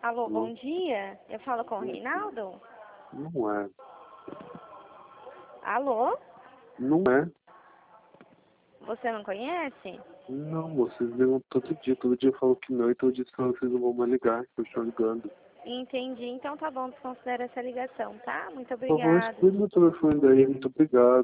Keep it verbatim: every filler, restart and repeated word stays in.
Alô, bom dia. Eu falo com o Reinaldo? Não é. Alô? Não é. Você não conhece? Não, vocês ligam todo dia. Todo dia eu falo que não, e todo dia vocês não vão mais ligar, que eu estou ligando. Entendi. Então tá bom, desconsidera essa ligação, tá? Muito Por favor, obrigada. exclui meu telefone daí. Muito obrigado.